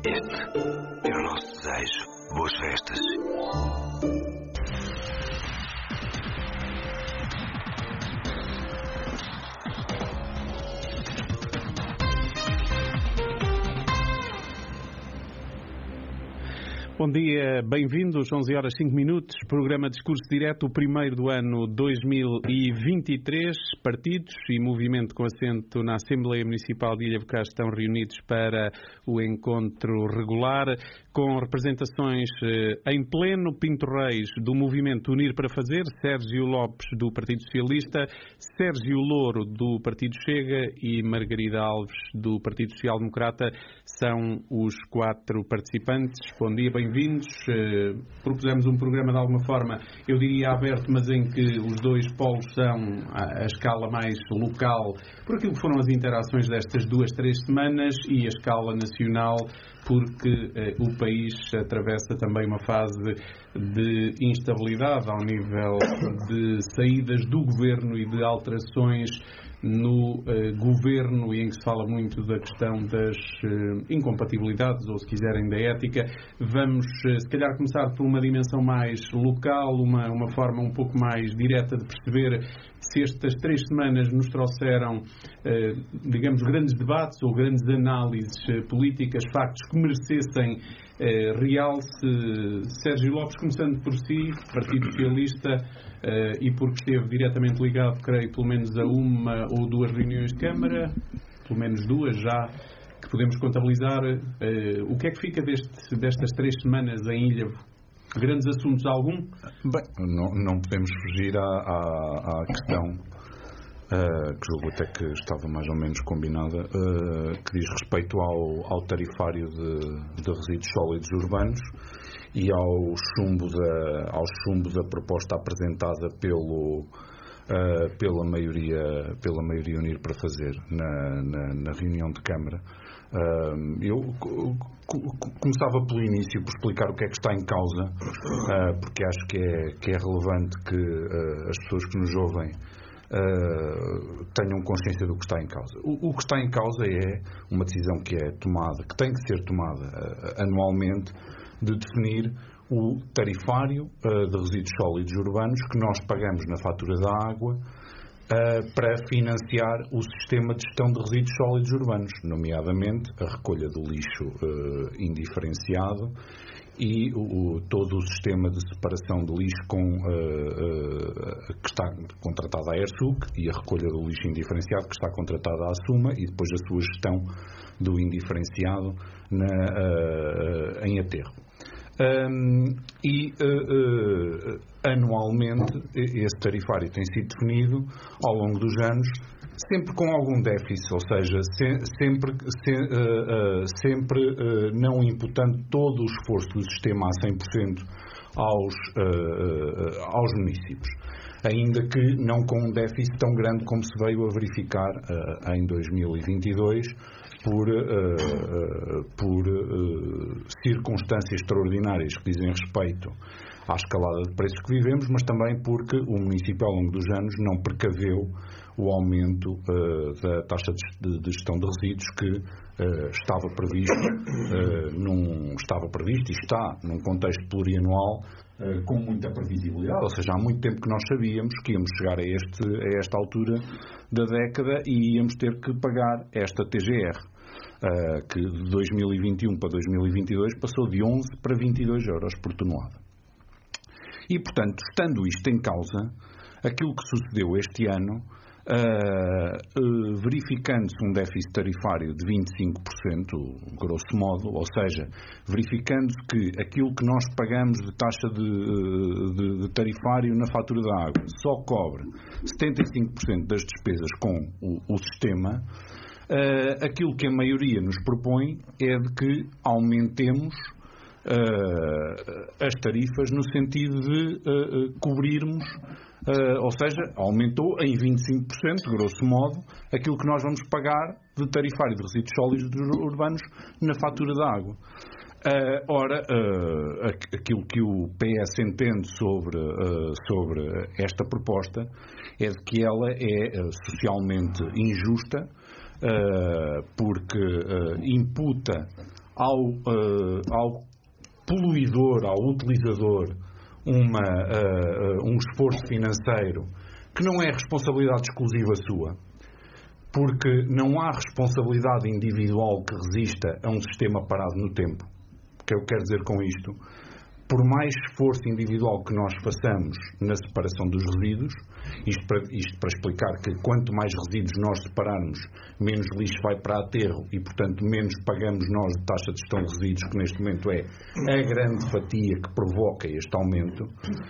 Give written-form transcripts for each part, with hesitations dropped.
Este é o nosso desejo. Boas festas. Bom dia, bem-vindos, 11 horas 5 minutos, programa Discurso Direto, o primeiro do ano 2023. Partidos e movimento com assento na Assembleia Municipal de Ilha Bocage estão reunidos para o encontro regular, com representações em pleno. Pinto Reis, do movimento Unir para Fazer, Sérgio Lopes, do Partido Socialista, Sérgio Louro, do Partido Chega e Margarida Alves, do Partido Social Democrata, são os 4 participantes. Bom dia, bem-vindos. Propusemos um programa de alguma forma, eu diria aberto, mas em que os dois polos são a escala mais local, por aquilo que foram as interações destas 2-3 semanas, e a escala nacional, porque o país atravessa também uma fase de instabilidade ao nível de saídas do governo e de alterações no governo, e em que se fala muito da questão das incompatibilidades, ou se quiserem da ética. Vamos se calhar começar por uma dimensão mais local, uma forma um pouco mais direta de perceber se estas 3 semanas nos trouxeram, digamos, grandes debates ou grandes análises políticas, factos que merecessem realce. Sérgio Lopes, começando por si, Partido Socialista, e porque esteve diretamente ligado, creio, pelo menos a 1 ou 2 reuniões de Câmara, pelo menos 2 já, que podemos contabilizar. O que é que fica destas 3 semanas em Ilhavo? Grandes assuntos algum? Bem, não podemos fugir à questão que julgo até que estava mais ou menos combinada, que diz respeito ao tarifário de resíduos sólidos urbanos e ao chumbo da proposta apresentada pela maioria Unir para Fazer na reunião de Câmara. Eu começava pelo início, por explicar o que é que está em causa, porque acho que é relevante que as pessoas que nos ouvem tenham consciência do que está em causa. O que está em causa é uma decisão que é tomada, que tem que ser tomada anualmente, de definir o tarifário de resíduos sólidos urbanos que nós pagamos na fatura da água para financiar o sistema de gestão de resíduos sólidos urbanos, nomeadamente a recolha do lixo indiferenciado e todo o sistema de separação de lixo que está contratado à ERSUC, e a recolha do lixo indiferenciado que está contratada à SUMA, e depois a sua gestão do indiferenciado em aterro. Anualmente esse tarifário tem sido definido ao longo dos anos, sempre com algum déficit, ou seja, sempre não imputando todo o esforço do sistema a 100% aos municípios, ainda que não com um déficit tão grande como se veio a verificar em 2022, por circunstâncias extraordinárias que dizem respeito à escalada de preços que vivemos, mas também porque o município ao longo dos anos não precaveu o aumento da taxa de gestão de resíduos que estava previsto e está num contexto plurianual com muita previsibilidade, ou seja, há muito tempo que nós sabíamos que íamos chegar a esta altura da década e íamos ter que pagar esta TGR, que de 2021 para 2022 passou de 11 para 22 euros por tonelada. E, portanto, estando isto em causa, aquilo que sucedeu este ano, verificando-se um déficit tarifário de 25%, grosso modo, ou seja, verificando-se que aquilo que nós pagamos de taxa de tarifário na fatura da água só cobre 75% das despesas com o sistema, aquilo que a maioria nos propõe é de que aumentemos as tarifas no sentido de cobrirmos, ou seja, aumentou em 25%, grosso modo, aquilo que nós vamos pagar de tarifário de resíduos sólidos urbanos na fatura da água. Aquilo que o PS entende sobre esta proposta é de que ela é socialmente injusta, porque imputa ao poluidor, ao utilizador, um esforço financeiro que não é responsabilidade exclusiva sua, porque não há responsabilidade individual que resista a um sistema parado no tempo. O que eu quero dizer com isto? Por mais esforço individual que nós façamos na separação dos resíduos, isto para explicar que quanto mais resíduos nós separarmos, menos lixo vai para aterro e, portanto, menos pagamos nós de taxa de gestão de resíduos, que neste momento é a grande fatia que provoca este aumento.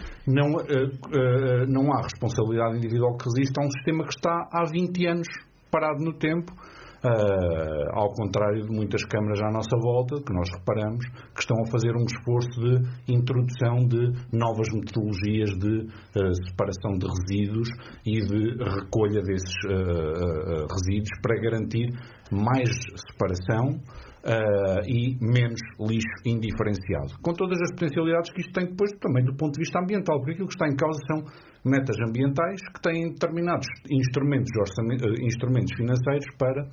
Não há responsabilidade individual que resista a um sistema que está há 20 anos parado no tempo, ao contrário de muitas câmaras à nossa volta, que nós reparamos, que estão a fazer um esforço de introdução de novas metodologias de separação de resíduos e de recolha desses resíduos para garantir mais separação e menos lixo indiferenciado. Com todas as potencialidades que isto tem depois também do ponto de vista ambiental, porque aquilo que está em causa são metas ambientais que têm determinados instrumentos financeiros para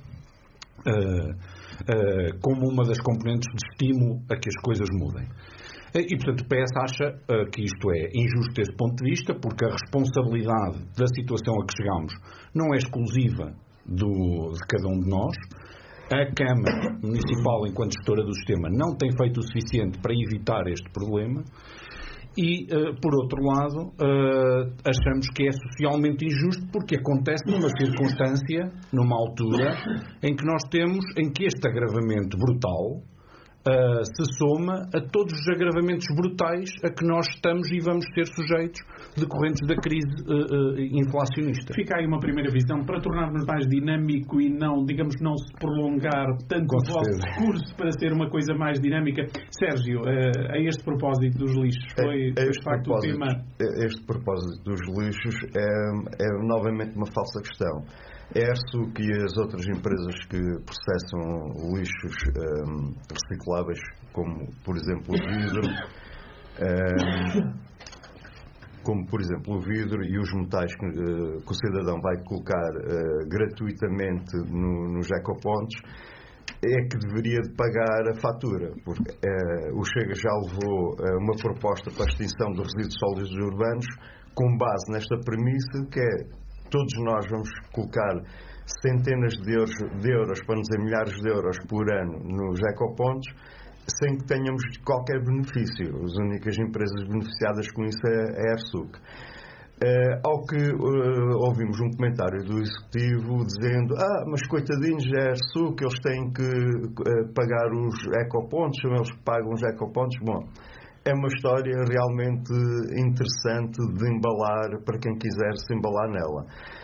como uma das componentes de estímulo a que as coisas mudem. E, portanto, o PS acha que isto é injusto desse ponto de vista, porque a responsabilidade da situação a que chegamos não é exclusiva de cada um de nós. A Câmara Municipal, enquanto gestora do sistema, não tem feito o suficiente para evitar este problema. E, por outro lado, achamos que é socialmente injusto porque acontece numa circunstância, numa altura, em que este agravamento brutal se soma a todos os agravamentos brutais a que nós estamos e vamos ser sujeitos decorrentes da crise inflacionista. Fica aí uma primeira visão para tornarmos mais dinâmico e não, digamos, não se prolongar tanto o vosso curso para ser uma coisa mais dinâmica. Sérgio, a este propósito dos lixos, foi de facto o tema... Este propósito dos lixos é novamente uma falsa questão. É a AirSUC e as outras empresas que processam lixos recicláveis, como por exemplo o vidro, e os metais que o cidadão vai colocar gratuitamente nos ecopontos, é que deveria de pagar a fatura, porque o Chega já levou uma proposta para a extinção dos resíduos sólidos urbanos com base nesta premissa, que é: todos nós vamos colocar centenas de euros, para não dizer milhares de euros por ano nos ecopontos, sem que tenhamos qualquer benefício. As únicas empresas beneficiadas com isso é a AirSUC. Ao que ouvimos um comentário do Executivo dizendo: mas coitadinhos da AirSUC, eles têm que pagar os ecopontos, são eles que pagam os ecopontos. Bom, é uma história realmente interessante de embalar para quem quiser se embalar nela.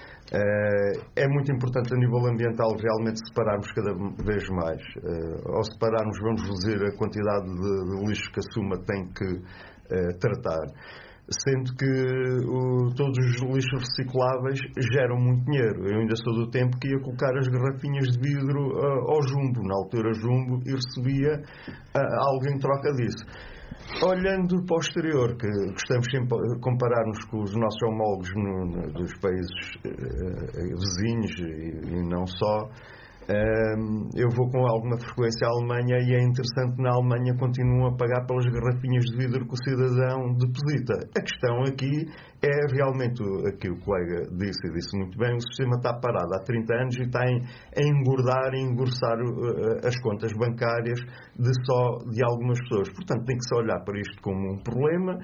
É muito importante a nível ambiental realmente separarmos cada vez mais. Ao separarmos, vamos reduzir a quantidade de lixo que a SUMA tem que tratar. Sendo que todos os lixos recicláveis geram muito dinheiro. Eu ainda sou do tempo que ia colocar as garrafinhas de vidro ao Jumbo, na altura Jumbo, e recebia algo em troca disso. Olhando para o exterior, que gostamos sempre de comparar-nos com os nossos homólogos dos países vizinhos e não só, eu vou com alguma frequência à Alemanha e é interessante que na Alemanha continuam a pagar pelas garrafinhas de vidro que o cidadão deposita. A questão aqui é realmente aquilo que o colega disse muito bem: o sistema está parado há 30 anos e está a engordar e engrossar as contas bancárias de algumas pessoas. Portanto, tem que se olhar para isto como um problema.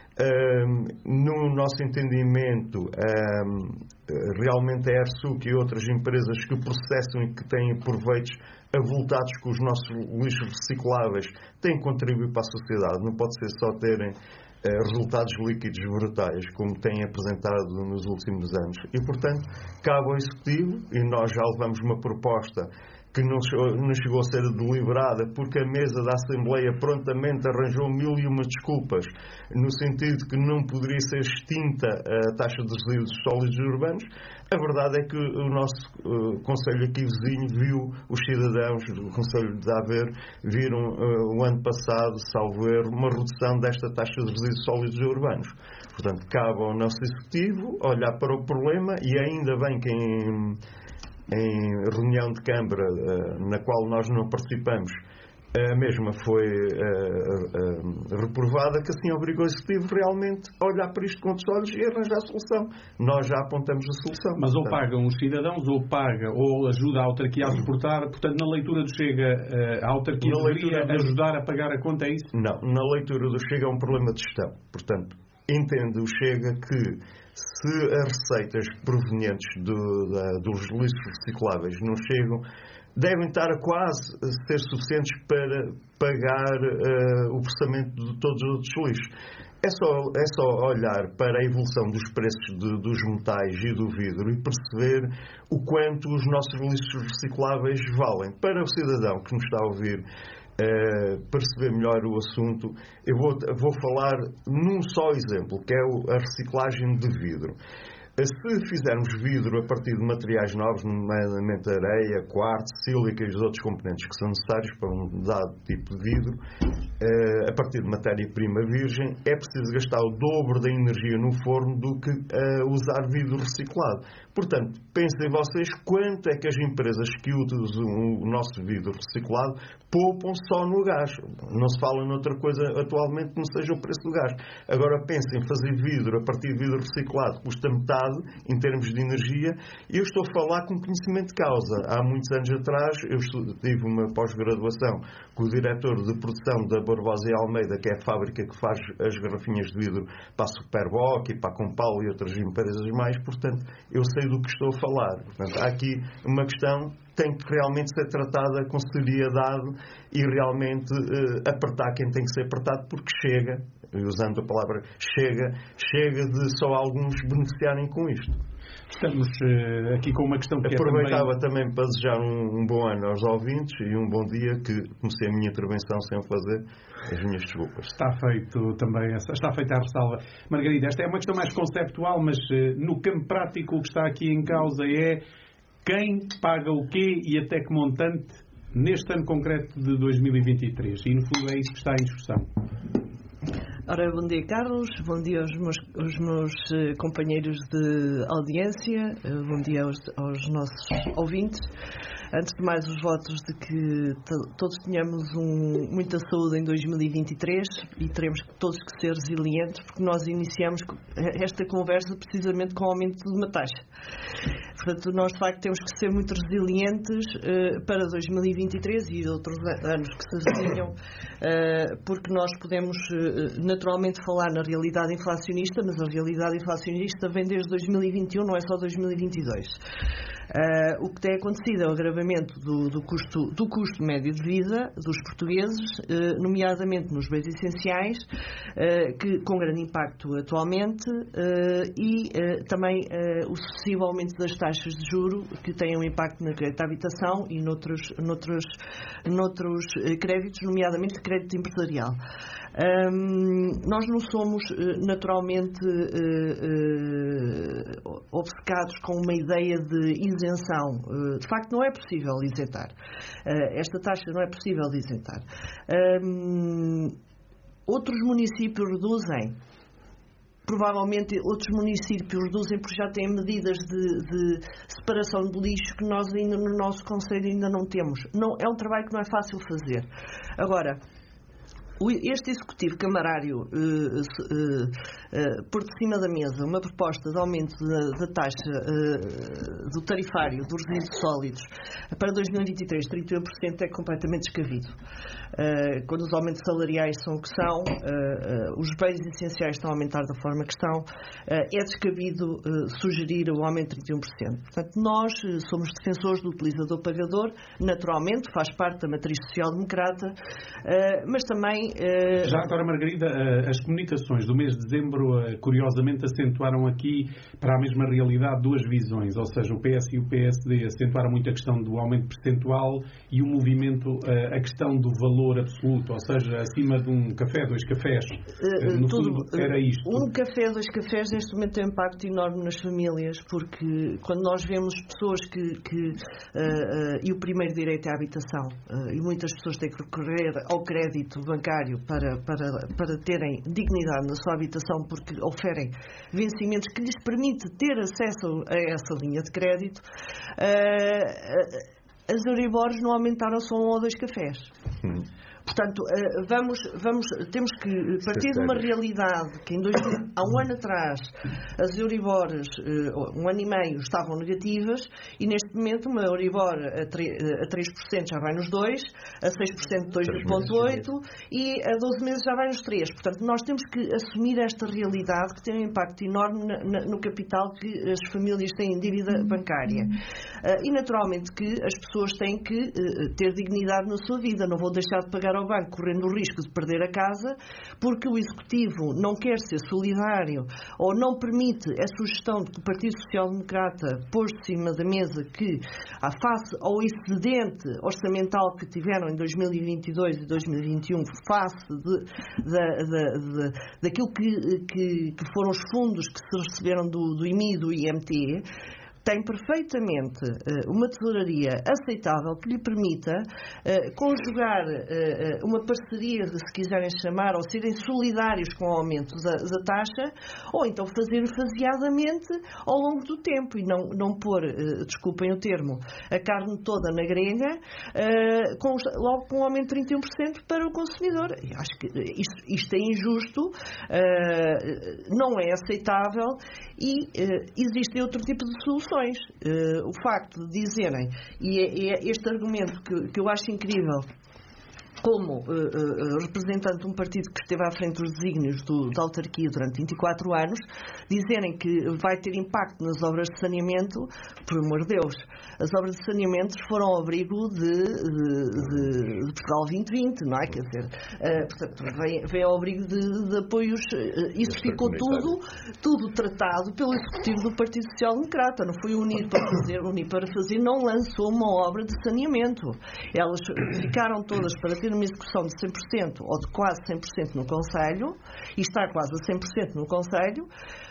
No nosso entendimento, realmente a AirSUC e outras empresas que processam e que têm proveitos avultados com os nossos lixos recicláveis têm que contribuir para a sociedade. Não pode ser só terem resultados líquidos brutais, como têm apresentado nos últimos anos. E, portanto, cabe ao Executivo, e nós já levamos uma proposta que não chegou a ser deliberada, porque a mesa da Assembleia prontamente arranjou 1001 desculpas, no sentido que não poderia ser extinta a taxa de resíduos sólidos urbanos. A verdade é que o nosso Conselho aqui vizinho viu, os cidadãos do Conselho de Aveiro viram o ano passado, salvo erro, uma redução desta taxa de resíduos sólidos urbanos. Portanto, cabe ao nosso Executivo olhar para o problema, e ainda bem que em reunião de Câmara, na qual nós não participamos, A mesma foi reprovada, que assim obrigou o Executivo realmente a olhar para isto com outros olhos e arranjar a solução. Nós já apontamos a solução. Mas ou pagam os cidadãos, ou ajuda a autarquia a suportar. Portanto, na leitura do Chega, a autarquia deveria ajudar a pagar a conta, é isso? Não, na leitura do Chega é um problema de gestão. Portanto, entende o Chega que se as receitas provenientes dos lixos recicláveis não chegam, devem estar a quase ser suficientes para pagar o processamento de todos os outros lixos. É só olhar para a evolução dos preços dos metais e do vidro e perceber o quanto os nossos lixos recicláveis valem. Para o cidadão que nos está a ouvir perceber melhor o assunto, eu vou falar num só exemplo, que é a reciclagem de vidro. Se fizermos vidro a partir de materiais novos, nomeadamente areia, quartzo, sílica e os outros componentes que são necessários para um dado tipo de vidro, a partir de matéria-prima virgem, é preciso gastar o dobro da energia no forno do que usar vidro reciclado. Portanto, pensem vocês quanto é que as empresas que utilizam o nosso vidro reciclado poupam só no gás. Não se fala noutra coisa atualmente que não seja o preço do gás. Agora pensem, fazer vidro a partir de vidro reciclado custa metade em termos de energia, e eu estou a falar com conhecimento de causa. Há muitos anos atrás eu tive uma pós-graduação com o diretor de produção da Barbosa e Almeida, que é a fábrica que faz as garrafinhas de vidro para a Superboc e para a Compal e outras empresas mais, portanto eu sei do que estou a falar. Portanto, há aqui uma questão que tem que realmente ser tratada com seriedade e realmente apertar quem tem que ser apertado, porque chega, usando a palavra chega de só alguns beneficiarem com isto. Estamos aqui com uma questão que aproveitava também para desejar um bom ano aos ouvintes e um bom dia, que comecei a minha intervenção sem o fazer. As minhas desculpas. Está feita a ressalva. Margarida, esta é uma questão mais conceptual, mas no campo prático o que está aqui em causa é quem paga o quê e até que montante neste ano concreto de 2023. E no fundo é isso que está em discussão. Ora, bom dia, Carlos, bom dia aos meus companheiros de audiência, bom dia aos nossos ouvintes. Antes de mais, os votos de que todos tenhamos muita saúde em 2023 e teremos todos que ser resilientes, porque nós iniciamos esta conversa precisamente com o aumento de uma taxa. Portanto, nós de facto temos que ser muito resilientes para 2023 e outros anos que se avizinham, porque nós podemos naturalmente falar na realidade inflacionista, mas a realidade inflacionista vem desde 2021, não é só 2022. O que tem acontecido é o agravamento do custo médio de vida dos portugueses, nomeadamente nos bens essenciais, com grande impacto atualmente, e também o sucessivo aumento das taxas de juro, que têm um impacto na crédito à habitação e noutros créditos, nomeadamente crédito empresarial. Nós não somos naturalmente obcecados com uma ideia de isenção. De facto, não é possível isentar. Esta taxa não é possível de isentar. Outros municípios reduzem. Provavelmente outros municípios reduzem porque já têm medidas de separação de lixo que nós ainda no nosso concelho ainda não temos. É um trabalho que não é fácil fazer. Agora, este executivo camarário pôr de cima da mesa uma proposta de aumento da taxa do tarifário dos resíduos sólidos para 2023, 31%, é completamente descabido. Quando os aumentos salariais são o que são, os bens essenciais estão a aumentar da forma que estão, é descabido sugerir o aumento de 31%. Portanto, nós somos defensores do utilizador-pagador, naturalmente, faz parte da matriz social-democrata, mas também... Já agora, Margarida, as comunicações do mês de dezembro, curiosamente, acentuaram aqui para a mesma realidade duas visões, ou seja, o PS e o PSD acentuaram muito a questão do aumento percentual e o movimento, a questão do valor absoluto, ou seja, acima de um café, 2 cafés. No fundo, era isto. Um café, 2 cafés, neste momento tem um impacto enorme nas famílias, porque quando nós vemos pessoas e o primeiro direito é a habitação, e muitas pessoas têm que recorrer ao crédito bancário para terem dignidade na sua habitação, porque oferem vencimentos que lhes permite ter acesso a essa linha de crédito, as Euribors não aumentaram só 1 ou 2 cafés. Portanto, temos que partir de uma realidade que há um ano atrás as Euribores, 1 ano e meio, estavam negativas, e neste momento uma Euribor a 3% já vai nos 2%, a 6% 2,8% e a 12 meses já vai nos 3%. Portanto, nós temos que assumir esta realidade que tem um impacto enorme no capital que as famílias têm em dívida bancária. E naturalmente que as pessoas têm que ter dignidade na sua vida, não vão deixar de pagar ao banco correndo o risco de perder a casa porque o Executivo não quer ser solidário ou não permite a sugestão de que o Partido Social Democrata pôs de cima da mesa que, face ao excedente orçamental que tiveram em 2022 e 2021, face daquilo que foram os fundos que se receberam do IMI e do IMT, tem perfeitamente uma tesouraria aceitável que lhe permita conjugar uma parceria, se quiserem chamar, ou serem solidários com o aumento da taxa, ou então fazer faseadamente ao longo do tempo e não pôr, desculpem o termo, a carne toda na grelha, logo com um aumento de 31% para o consumidor. Eu acho que isto é injusto, não é aceitável e existem outro tipo de soluções. O facto de dizerem, e é este argumento que eu acho incrível, como representante de um partido que esteve à frente dos desígnios da autarquia durante 24 anos, dizerem que vai ter impacto nas obras de saneamento, por amor de Deus, as obras de saneamento foram ao abrigo de Portugal 2020, não é? Quer dizer, portanto, vem ao abrigo de apoios, isso ficou tudo tratado pelo Executivo do Partido Social Democrata, não foi Unir para fazer não lançou uma obra de saneamento. Elas ficaram todas para ter uma execução de 100% ou de quase 100% no Conselho, e está quase a 100% no Conselho,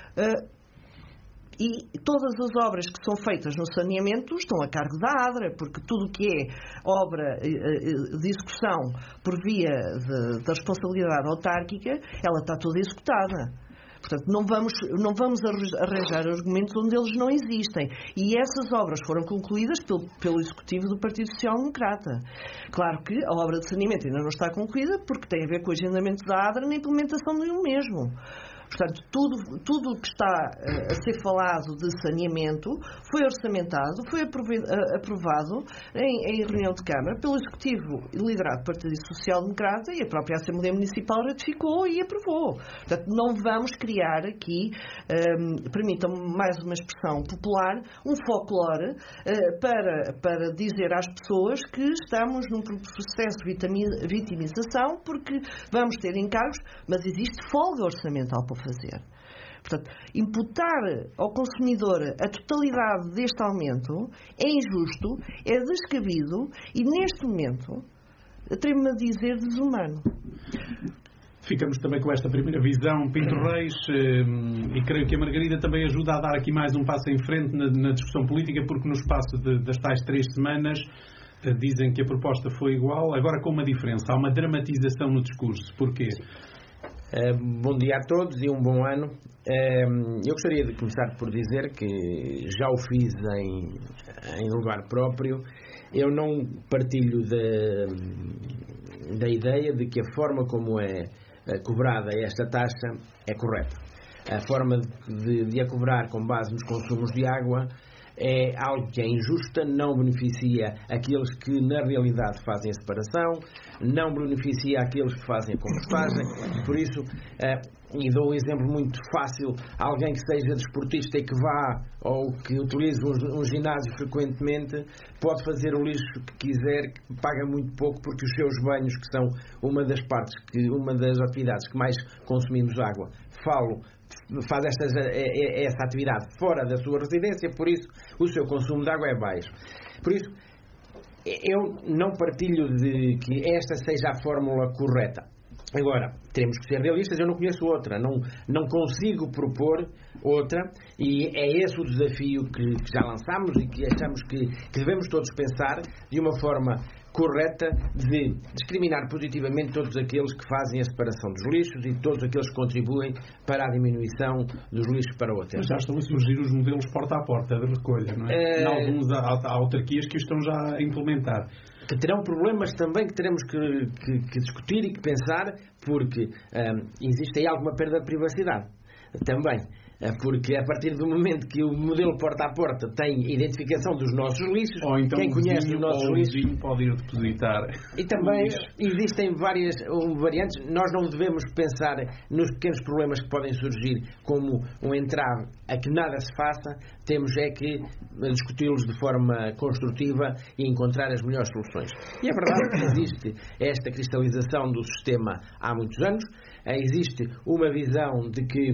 e todas as obras que são feitas no saneamento estão a cargo da ADRA, porque tudo o que é obra de execução por via da responsabilidade autárquica, ela está toda executada. Portanto, não vamos arranjar argumentos onde eles não existem. E essas obras foram concluídas pelo Executivo do Partido Social Democrata. Claro que a obra de saneamento ainda não está concluída porque tem a ver com o agendamento da ADRA na implementação do mesmo. Portanto, tudo o que está a ser falado de saneamento foi orçamentado, foi aprovado em reunião de Câmara pelo Executivo liderado pelo Partido Social Democrata, e a própria Assembleia Municipal ratificou e aprovou. Portanto, não vamos criar aqui, permitam-me mais uma expressão popular, um folclore para dizer às pessoas que estamos num processo de vitimização porque vamos ter encargos, mas existe folga orçamental para fazer. Portanto, imputar ao consumidor a totalidade deste aumento é injusto, é descabido e, neste momento, atrevo-me a dizer, desumano. Ficamos também com esta primeira visão, Pinto Reis, e creio que a Margarida também ajuda a dar aqui mais um passo em frente na discussão política, porque no espaço das tais 3 semanas dizem que a proposta foi igual, agora com uma diferença, há uma dramatização no discurso. Porquê? Bom dia a todos e um bom ano. Eu gostaria de começar por dizer que já o fiz em lugar próprio. Eu não partilho da ideia de que a forma como é cobrada esta taxa é correta. A forma de a cobrar com base nos consumos de água é algo que é injusta, não beneficia aqueles que na realidade fazem a separação, não beneficia aqueles que fazem a compostagem. Por isso, e dou um exemplo muito fácil, alguém que seja desportista e que vá ou que utilize um ginásio frequentemente pode fazer o lixo que quiser, que paga muito pouco, porque os seus banhos, que são uma das atividades que mais consumimos água, faz essa atividade fora da sua residência, por isso o seu consumo de água é baixo. Por isso, eu não partilho de que esta seja a fórmula correta. Agora, teremos que ser realistas, eu não conheço outra, não consigo propor outra, e é esse o desafio que já lançámos e que achamos que devemos todos pensar de uma forma correta de discriminar positivamente todos aqueles que fazem a separação dos lixos e todos aqueles que contribuem para a diminuição dos lixos para o aterro. Mas já estão a surgir os modelos porta a porta de recolha, não é? Em algumas autarquias que o estão já a implementar. Que terão problemas também que teremos que discutir e que pensar, porque existe aí alguma perda de privacidade também. Porque a partir do momento que o modelo porta a porta tem identificação dos nossos lixos, ou então quem conhece os nossos lixos pode ir depositar. E também existem várias variantes. Nós não devemos pensar nos pequenos problemas que podem surgir como um entrave a que nada se faça. Temos é que discuti-los de forma construtiva e encontrar as melhores soluções. E é verdade que existe esta cristalização do sistema há muitos anos. Existe uma visão de que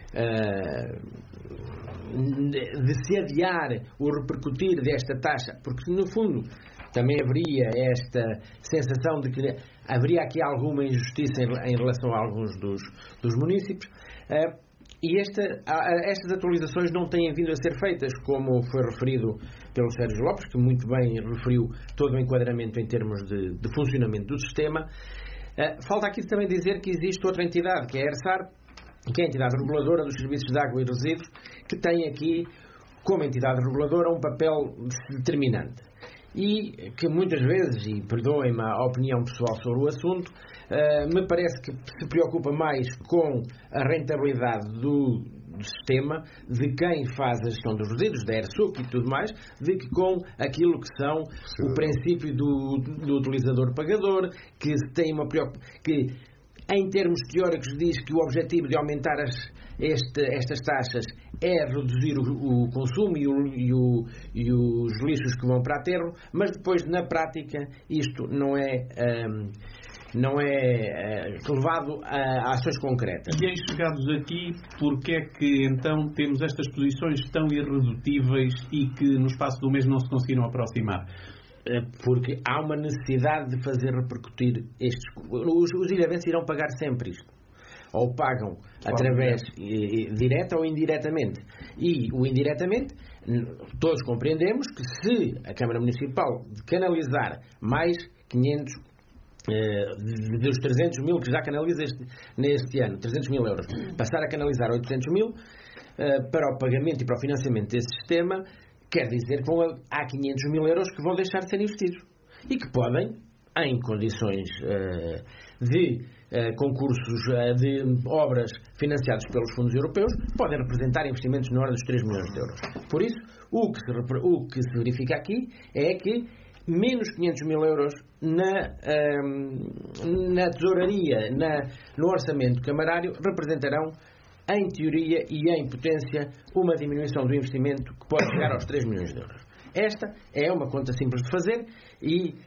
de se adiar o repercutir desta taxa, porque no fundo também haveria esta sensação de que haveria aqui alguma injustiça em relação a alguns dos municípios, e estas atualizações não têm vindo a ser feitas, como foi referido pelo Sérgio Lopes, que muito bem referiu todo o enquadramento em termos de funcionamento do sistema. Falta aqui também dizer que existe outra entidade, que é a ERSAR, que é a entidade reguladora dos serviços de água e resíduos, que tem aqui, como entidade reguladora, um papel determinante. E que muitas vezes, e perdoem-me a opinião pessoal sobre o assunto, me parece que se preocupa mais com a rentabilidade do sistema, de quem faz a gestão dos resíduos, da ERSUC e tudo mais, de que com aquilo que são o princípio do utilizador-pagador, que tem uma preocupação, que em termos teóricos diz que o objetivo de aumentar estas taxas é reduzir o consumo e os lixos que vão para aterro, mas depois na prática isto não é levado a ações concretas. E chegados aqui, porque é que então temos estas posições tão irredutíveis e que no espaço do mês não se conseguiram aproximar? Porque há uma necessidade de fazer repercutir estes. Os ilhavenses irão pagar sempre isto. Ou pagam através direta ou indiretamente. E o indiretamente, todos compreendemos que se a Câmara Municipal canalizar mais 500 dos 300 mil que já canaliza neste ano, 300 mil euros, passar a canalizar 800 mil para o pagamento e para o financiamento desse sistema, quer dizer que há 500 mil euros que vão deixar de ser investidos e que podem, em condições de concursos de obras financiados pelos fundos europeus, podem representar investimentos na ordem dos 3 milhões de euros. Por isso, o que se verifica aqui é que menos 500 mil euros na tesouraria, no orçamento camarário, representarão, em teoria e em potência, uma diminuição do investimento que pode chegar aos 3 milhões de euros. Esta é uma conta simples de fazer e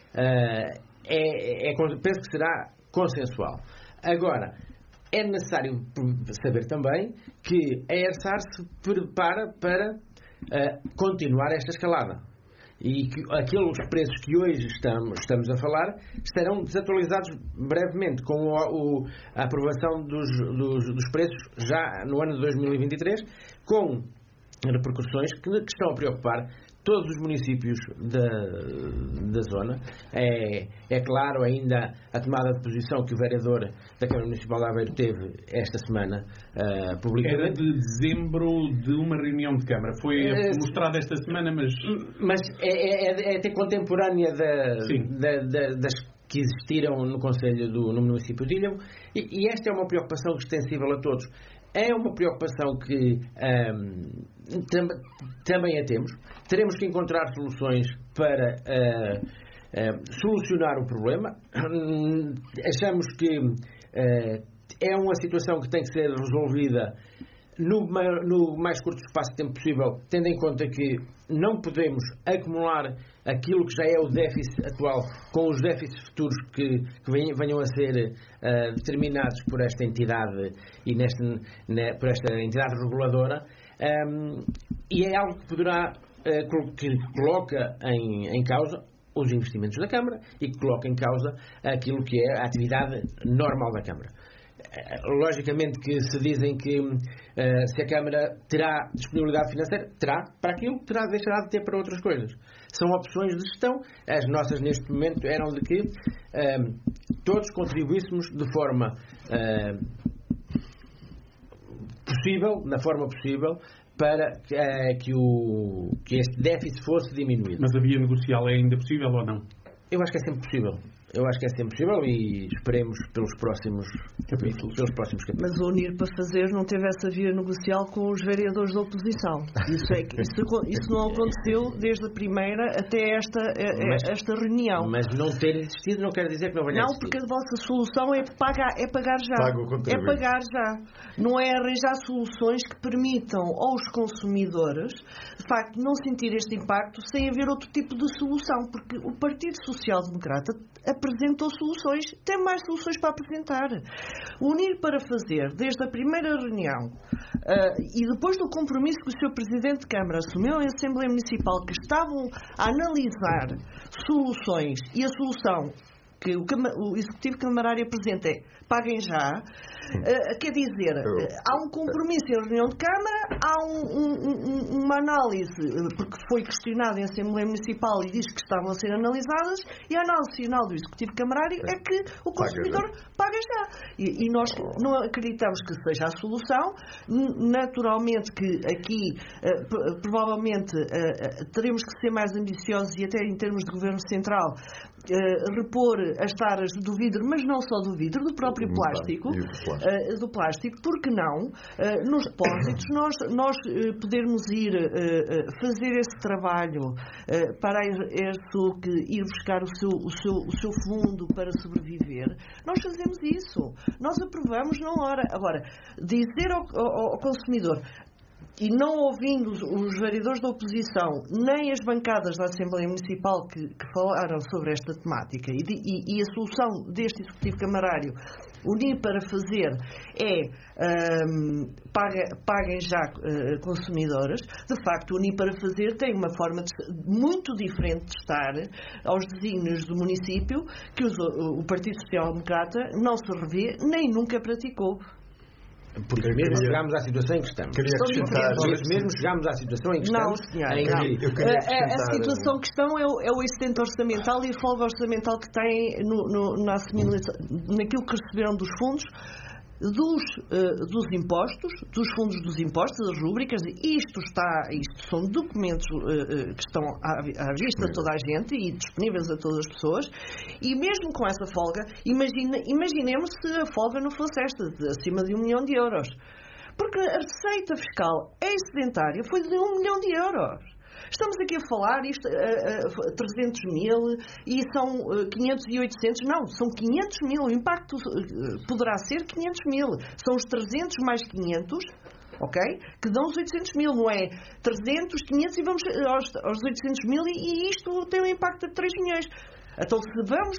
penso que será consensual. Agora, é necessário saber também que a ERSAR se prepara para continuar esta escalada. E que aqueles preços que hoje estamos a falar estarão desatualizados brevemente com a aprovação dos preços já no ano de 2023, com repercussões que estão a preocupar todos os municípios da zona. É claro ainda a tomada de posição que o vereador da Câmara Municipal de Aveiro teve esta semana publicamente. Era de dezembro de uma reunião de Câmara. Foi mostrada esta semana, mas é até contemporânea das que existiram no Conselho no município de Ilhavo, e esta é uma preocupação extensível a todos. É uma preocupação que também a temos. Teremos que encontrar soluções para solucionar o problema. Achamos que é uma situação que tem que ser resolvida no mais curto espaço de tempo possível, tendo em conta que não podemos acumular aquilo que já é o déficit atual com os déficits futuros que venham a ser determinados por esta entidade e por esta entidade reguladora, e é algo que poderá que coloca em causa os investimentos da Câmara e que coloca em causa aquilo que é a atividade normal da Câmara. logicamente que se dizem que se a Câmara terá disponibilidade financeira, terá para aquilo, deixará de ter para outras coisas. São opções de gestão. As nossas neste momento eram de que todos contribuíssemos de forma possível, na forma possível, para que este déficit fosse diminuído. Mas a via negocial é ainda possível ou não? Eu acho que é sempre possível. E esperemos pelos próximos capítulos. Mas o Unir para Fazer não teve essa via negocial com os vereadores da oposição. Isso não aconteceu desde a primeira até esta reunião. Mas não ter existido não quer dizer que não venha a existir. Não, porque a vossa solução é pagar já. É pagar já. Não é arranjar soluções que permitam aos consumidores, de facto, não sentir este impacto sem haver outro tipo de solução. Porque o Partido Social Democrata apresentou soluções, tem mais soluções para apresentar. Unir para Fazer, desde a primeira reunião e depois do compromisso que o Sr. Presidente de Câmara assumiu em Assembleia Municipal, que estavam a analisar soluções, e a solução que o Executivo Camarário apresenta é paguem já. Quer dizer, há um compromisso em reunião de Câmara, há uma análise, porque foi questionado em Assembleia Municipal e diz que estavam a ser analisadas, e a análise final do Executivo Camarário é que o consumidor paga já. E nós não acreditamos que seja a solução. Naturalmente que aqui provavelmente teremos que ser mais ambiciosos, e até em termos de Governo Central, repor as taras do vidro, mas não só do vidro, do próprio plástico, do plástico, porque não, nos depósitos, nós podermos ir fazer esse trabalho para a ERSUC ir buscar o seu fundo para sobreviver. Nós fazemos isso, nós aprovamos na hora. Agora, dizer ao consumidor, e não ouvindo os vereadores da oposição, nem as bancadas da Assembleia Municipal que falaram sobre esta temática, e a solução deste Executivo Camarário, Unir para Fazer, é paguem já consumidores. De facto, Unir para Fazer tem uma forma muito diferente de estar aos desígnios do município, que o Partido Social Democrata não se revê, nem nunca praticou. Porque mesmo chegámos à situação em que estamos. Mesmo chegámos à situação em que estamos. A situação que estão é o excedente orçamental e a folga orçamental que têm naquilo que receberam dos fundos, dos impostos, dos fundos dos impostos, das rúbricas. Isto são documentos que estão à vista de toda a gente e disponíveis a todas as pessoas, e mesmo com essa folga, imaginemos se a folga não fosse esta, acima de 1 milhão de euros, porque a receita fiscal excedentária foi de 1 milhão de euros. Estamos aqui a falar 300 mil e são 500 e 800. Não, são 500 mil. O impacto poderá ser 500 mil. São os 300 mais 500, ok? Que dão os 800 mil. Não é 300, 500 e vamos aos 800 mil e isto tem um impacto de 3 milhões. Então, se vamos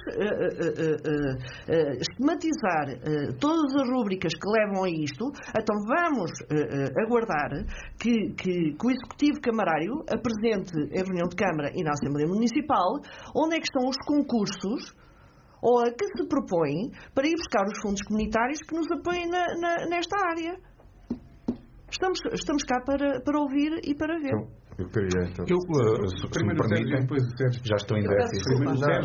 esquematizar todas as rúbricas que levam a isto, então vamos aguardar que o Executivo Camarário apresente em reunião de Câmara e na Assembleia Municipal onde é que estão os concursos ou a que se propõem para ir buscar os fundos comunitários que nos apoiem nesta área. Estamos cá para ouvir e para ver. Eu queria, então, se me permitem, já estou em déficit.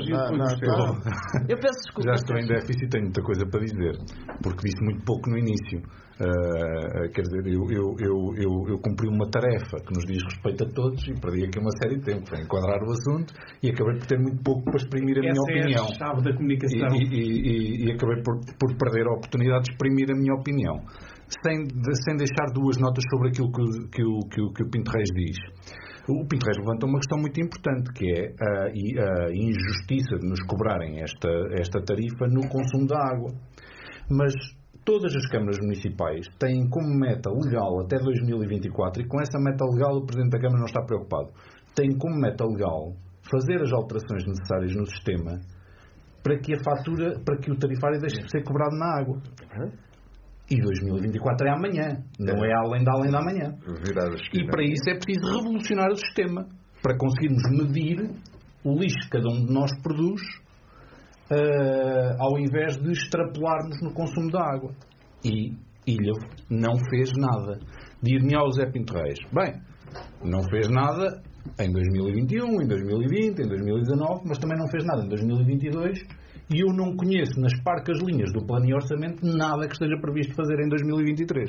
Eu peço desculpa. Já estou em déficit e tenho muita coisa para dizer, porque disse muito pouco no início. Quer dizer, eu cumpri uma tarefa que nos diz respeito a todos e perdi aqui uma série de tempo para enquadrar o assunto e acabei por ter muito pouco para exprimir a minha opinião. Essa é a chave da comunicação. E acabei por perder a oportunidade de exprimir a minha opinião. Sem deixar duas notas sobre aquilo que o Pinto Reis diz. O Pinto Reis levanta uma questão muito importante, que é a injustiça de nos cobrarem esta tarifa no consumo da água. Mas todas as câmaras municipais têm como meta legal até 2024, e com essa meta legal o Presidente da Câmara não está preocupado, têm como meta legal fazer as alterações necessárias no sistema para que o tarifário deixe de ser cobrado na água. E 2024 é amanhã, não é além da amanhã. E para isso é preciso revolucionar o sistema, para conseguirmos medir o lixo que cada um de nós produz ao invés de extrapolarmos no consumo da água. E Ilhavo não fez nada. Dir-me ao José Pinto Reis, bem, não fez nada em 2021, em 2020, em 2019, mas também não fez nada em 2022, e eu não conheço nas parcas linhas do plano e orçamento nada que esteja previsto fazer em 2023.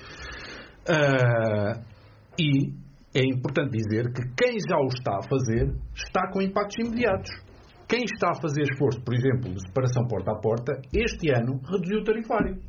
E é importante dizer que quem já o está a fazer está com impactos imediatos. Quem está a fazer esforço, por exemplo, de separação porta a porta, este ano reduziu o tarifário.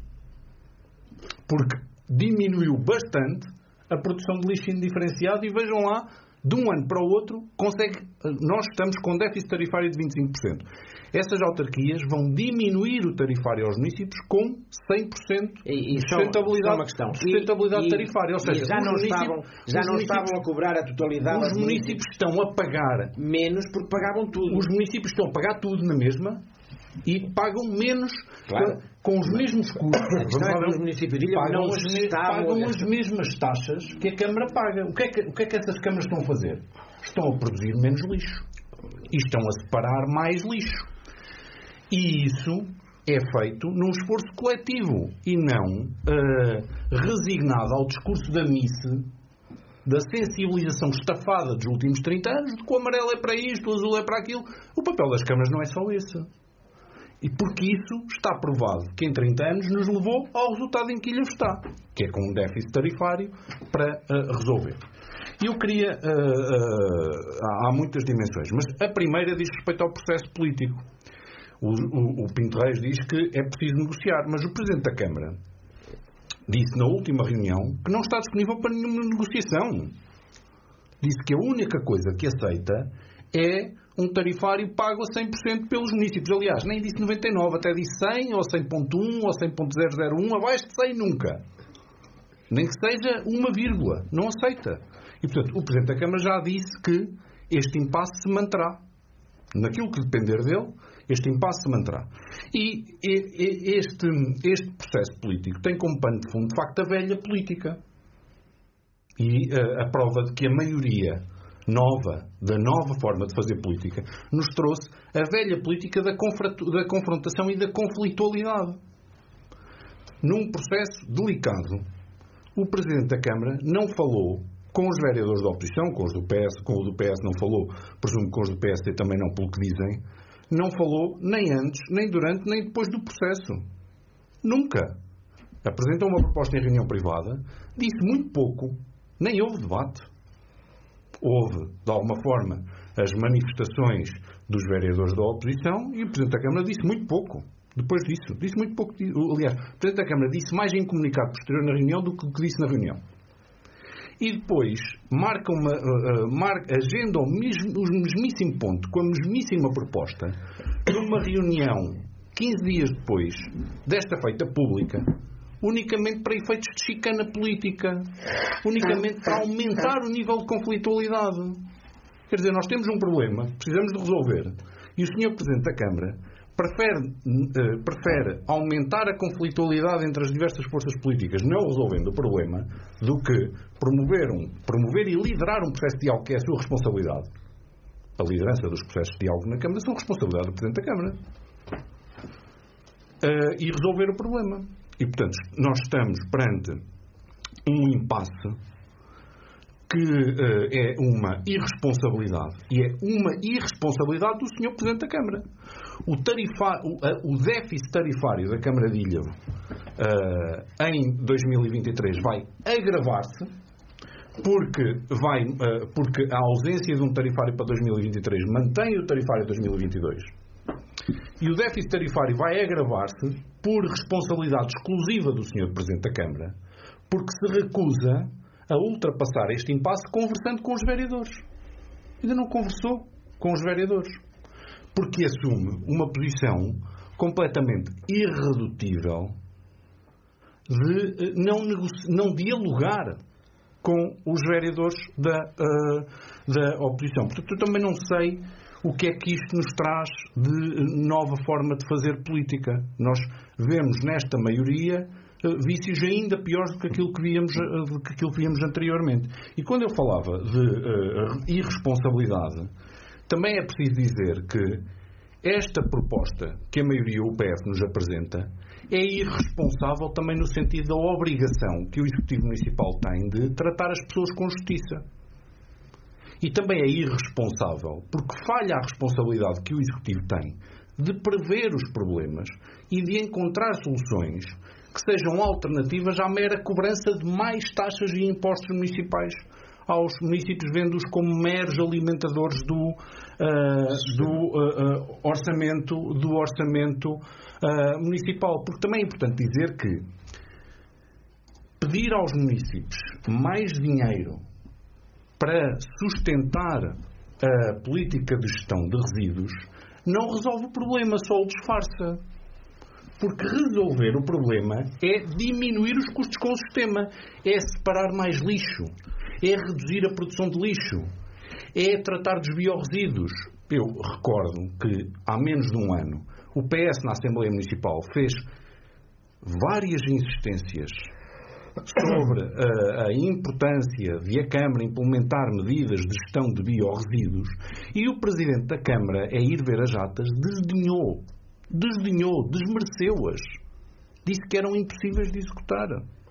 Porque diminuiu bastante a produção de lixo indiferenciado e vejam lá, de um ano para o outro, nós estamos com déficit tarifário de 25%. Essas autarquias vão diminuir o tarifário aos municípios com 100% de sustentabilidade tarifária. Ou seja, já não estavam a cobrar a totalidade. Os municípios estão a pagar menos porque pagavam tudo. Os municípios estão a pagar tudo na mesma e pagam menos, claro, com os mesmos custos. Os municípios pagam as mesmas taxas que a Câmara paga. O que é que essas câmaras estão a fazer? Estão a produzir menos lixo e estão a separar mais lixo. E isso é feito num esforço coletivo e não resignado ao discurso da missa, da sensibilização estafada dos últimos 30 anos, de que o amarelo é para isto, o azul é para aquilo. O papel das câmaras não é só esse. E porque isso está provado que em 30 anos nos levou ao resultado em que Ilhavo está, que é com um déficit tarifário para resolver. E eu queria... há muitas dimensões, mas a primeira diz respeito ao processo político. O Pinto Reis diz que é preciso negociar, mas o Presidente da Câmara disse na última reunião que não está disponível para nenhuma negociação. Disse que a única coisa que aceita é um tarifário pago a 100% pelos municípios. Aliás, nem disse 99, até disse 100, ou 100.1, ou 100.001, abaixo de 100 nunca. Nem que seja uma vírgula. Não aceita. E, portanto, o Presidente da Câmara já disse que este impasse se manterá. Naquilo que depender dele, este impasse se manterá. E este processo político tem como pano de fundo, de facto, a velha política. E a prova de que a maioria da nova forma de fazer política, nos trouxe a velha política da confrontação e da conflitualidade. Num processo delicado, o Presidente da Câmara não falou com os vereadores da oposição, com os do PS, com o do PS não falou, presumo que com os do PSD também não, pelo que dizem, não falou nem antes, nem durante, nem depois do processo. Nunca. Apresentou uma proposta em reunião privada, disse muito pouco, nem houve debate. Houve, de alguma forma, as manifestações dos vereadores da oposição e o Presidente da Câmara disse muito pouco. Depois disso, disse muito pouco. Aliás, o Presidente da Câmara disse mais em comunicado posterior na reunião do que disse na reunião. E depois agenda o mesmíssimo ponto, com a mesmíssima proposta, numa reunião 15 dias depois desta feita pública, unicamente para efeitos de chicana política, unicamente para aumentar o nível de conflitualidade. Quer dizer, nós temos um problema, precisamos de resolver, e o Sr. Presidente da Câmara prefere aumentar a conflitualidade entre as diversas forças políticas, não resolvendo o problema, do que promover e liderar um processo de diálogo que é a sua responsabilidade. A liderança dos processos de diálogo na Câmara são responsabilidade do Presidente da Câmara. E resolver o problema. E, portanto, nós estamos perante um impasse que é uma irresponsabilidade. E é uma irresponsabilidade do Sr. Presidente da Câmara. O déficit tarifário da Câmara de Ilhavo em 2023 vai agravar-se porque a ausência de um tarifário para 2023 mantém o tarifário de 2022. E o déficit tarifário vai agravar-se por responsabilidade exclusiva do Sr. Presidente da Câmara, porque se recusa a ultrapassar este impasse conversando com os vereadores. Ainda não conversou com os vereadores. Porque assume uma posição completamente irredutível de não dialogar com os vereadores da oposição. Portanto, eu também não sei o que é que isto nos traz de nova forma de fazer política. Nós vemos nesta maioria vícios ainda piores do que aquilo que víamos anteriormente. E quando eu falava de irresponsabilidade, também é preciso dizer que esta proposta que a maioria UPF nos apresenta é irresponsável também no sentido da obrigação que o Executivo Municipal tem de tratar as pessoas com justiça. E também é irresponsável porque falha a responsabilidade que o Executivo tem de prever os problemas e de encontrar soluções que sejam alternativas à mera cobrança de mais taxas e impostos municipais aos municípios, vendo-os como meros alimentadores do orçamento municipal. Porque também é importante dizer que pedir aos municípios mais dinheiro para sustentar a política de gestão de resíduos não resolve o problema, só o disfarça. Porque resolver o problema é diminuir os custos com o sistema, é separar mais lixo, é reduzir a produção de lixo, é tratar dos biorresíduos. Eu recordo que há menos de um ano o PS na Assembleia Municipal fez várias insistências sobre a importância de a Câmara implementar medidas de gestão de biorresíduos e o Presidente da Câmara, a ir ver as atas, desmereceu-as. Disse que eram impossíveis de executar.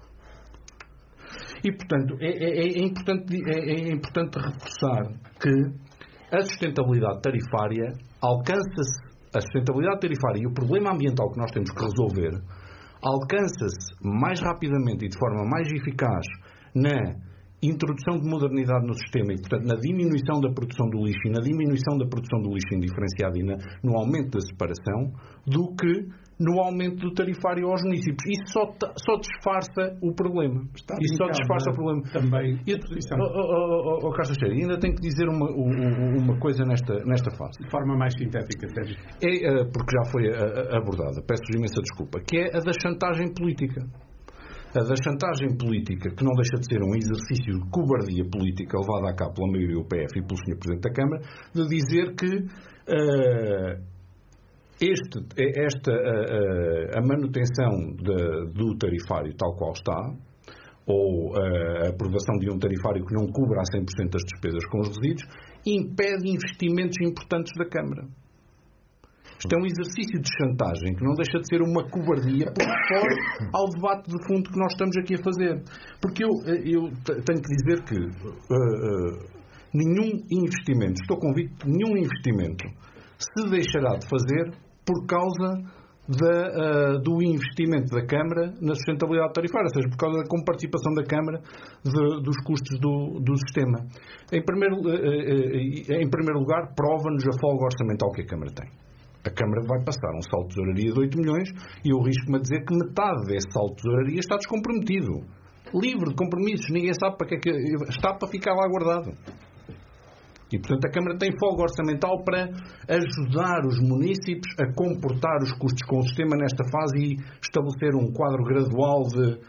E, portanto, é importante reforçar que a sustentabilidade tarifária alcança-se, a sustentabilidade tarifária e o problema ambiental que nós temos que resolver alcança-se mais rapidamente e de forma mais eficaz na introdução de modernidade no sistema e, portanto, na diminuição da produção do lixo e na diminuição da produção do lixo indiferenciado e no aumento da separação, do que no aumento do tarifário aos municípios. Isso só disfarça o problema. Isso só disfarça o problema. Também. Carlos Teixeira, ainda tenho que dizer uma coisa nesta fase. De forma mais sintética, Sérgio. Porque já foi abordada, peço-vos imensa desculpa, que é a da chantagem política. A da chantagem política, que não deixa de ser um exercício de cobardia política levado a cabo pela maioria UPF e pelo Sr. Presidente da Câmara, de dizer que a manutenção do tarifário tal qual está, ou a aprovação de um tarifário que não cubra a 100% das despesas com os resíduos, impede investimentos importantes da Câmara. Isto é um exercício de chantagem que não deixa de ser uma cobardia por fora ao debate de fundo que nós estamos aqui a fazer. Porque eu tenho que dizer que nenhum investimento, estou convicto que nenhum investimento se deixará de fazer por causa do investimento da Câmara na sustentabilidade tarifária, ou seja, por causa da comparticipação da Câmara dos custos do sistema. Em primeiro lugar, prova-nos a folga orçamental que a Câmara tem. A Câmara vai passar um salto de tesouraria de 8 milhões e eu risco-me a dizer que metade desse salto de tesouraria está descomprometido. Livre de compromissos, ninguém sabe para que é que está, para ficar lá guardado. E, portanto, a Câmara tem folga orçamental para ajudar os municípios a comportar os custos com o sistema nesta fase e estabelecer um quadro gradual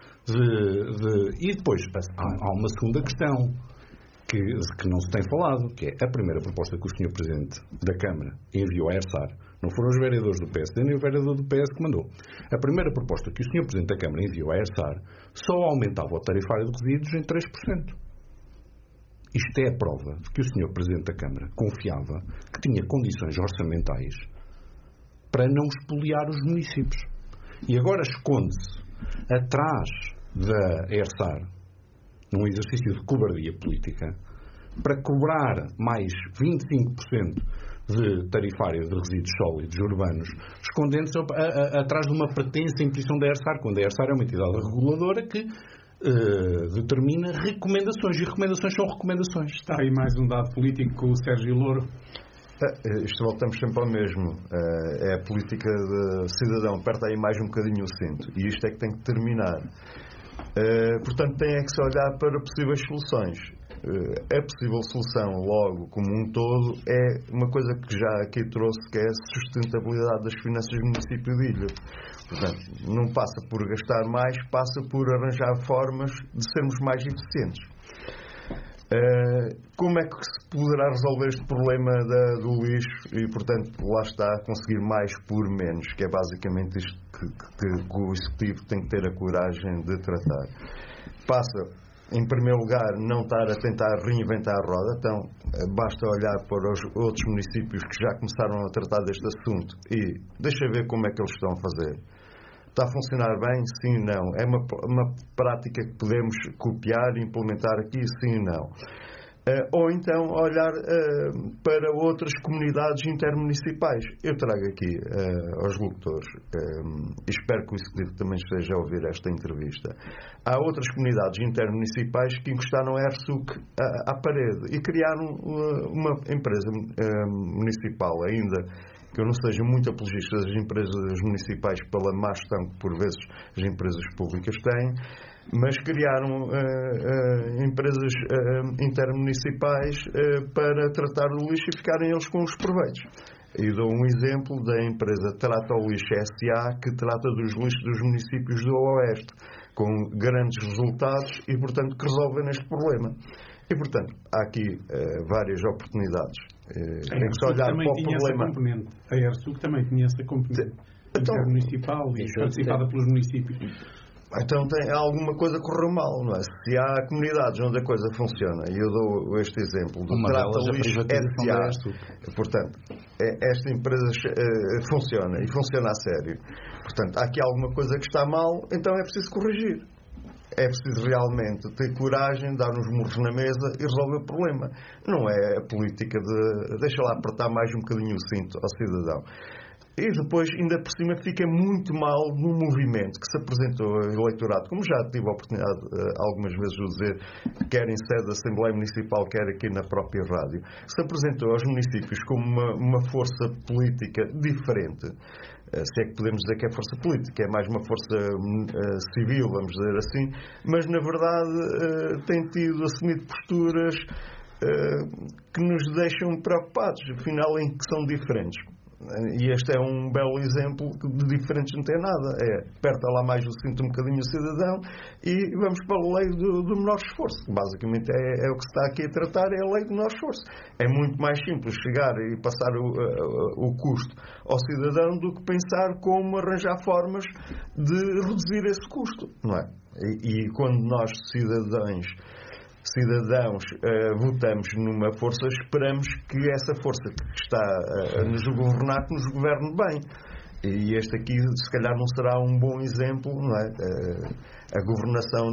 E depois há uma segunda questão que não se tem falado, que é a primeira proposta que o Sr. Presidente da Câmara enviou à ERSAR. Não foram os vereadores do PSD nem o vereador do PS que mandou. A primeira proposta que o Sr. Presidente da Câmara enviou à ERSAR só aumentava o tarifário de resíduos em 3%. Isto é a prova de que o Sr. Presidente da Câmara confiava que tinha condições orçamentais para não expoliar os municípios. E agora esconde-se atrás da ERSAR, num exercício de cobardia política, para cobrar mais 25% de tarifário de resíduos sólidos urbanos, escondendo-se atrás de uma pretensa imposição da ERSAR, quando a ERSAR é uma entidade reguladora que determina recomendações, e recomendações são recomendações. Está aí mais um dado político com o Sérgio Louro. Isto voltamos sempre ao mesmo. É a política de cidadão. Aperta aí mais um bocadinho o cinto. E isto é que tem que terminar. Portanto, tem é que se olhar para possíveis soluções. A possível solução, logo, como um todo, é uma coisa que já aqui trouxe, que é a sustentabilidade das finanças do município de Ilha. Portanto, não passa por gastar mais, passa por arranjar formas de sermos mais eficientes. Como é que se poderá resolver este problema do lixo e, portanto, lá está, conseguir mais por menos, que é basicamente isto que o Executivo tem que ter a coragem de tratar. Passa em primeiro lugar, não estar a tentar reinventar a roda. Então, basta olhar para os outros municípios que já começaram a tratar deste assunto e deixa ver como é que eles estão a fazer. Está a funcionar bem? Sim, não. É uma prática que podemos copiar e implementar aqui? Sim, não. Ou então olhar para outras comunidades intermunicipais. Eu trago aqui aos locutores, e espero que o executivo também esteja a ouvir esta entrevista. Há outras comunidades intermunicipais que encostaram a ERSUC à parede e criaram uma empresa municipal, ainda que eu não seja muito apologista das empresas municipais pela má gestão que por vezes as empresas públicas têm, mas criaram empresas intermunicipais para tratar do lixo e ficarem eles com os proveitos. E dou um exemplo da empresa Trata o Lixo S.A., que trata dos lixos dos municípios do Oeste, com grandes resultados e, portanto, que resolvem este problema. E, portanto, há aqui várias oportunidades. Tem que só olhar para o problema. A ERSUC também tinha essa componente intermunicipal e participada pelos municípios. Então há alguma coisa que correu mal, não é? Se há comunidades onde a coisa funciona, e eu dou este exemplo do Trata o Lixo S.A., portanto, esta empresa funciona e funciona a sério. Portanto, há aqui alguma coisa que está mal, então é preciso corrigir. É preciso realmente ter coragem, dar uns murros na mesa e resolver o problema. Não é a política de deixa lá apertar mais um bocadinho o cinto ao cidadão. E depois, ainda por cima, fica muito mal no movimento que se apresentou ao eleitorado, como já tive a oportunidade algumas vezes de dizer, quer em sede da Assembleia Municipal, quer aqui na própria rádio, se apresentou aos municípios como uma força política diferente. Se é que podemos dizer que é força política, é mais uma força civil, vamos dizer assim, mas na verdade tem assumido posturas que nos deixam preocupados, afinal em que são diferentes. E este é um belo exemplo de diferentes não tem nada. Aperta lá mais o cinto um bocadinho o cidadão e vamos para a lei do menor esforço. Basicamente é o que se está aqui a tratar, é a lei do menor esforço. É muito mais simples chegar e passar o custo ao cidadão do que pensar como arranjar formas de reduzir esse custo, não é? E quando nós cidadãos votamos numa força, esperamos que essa força que está a nos governar, que nos governe bem. E este aqui, se calhar, não será um bom exemplo, não é? A governação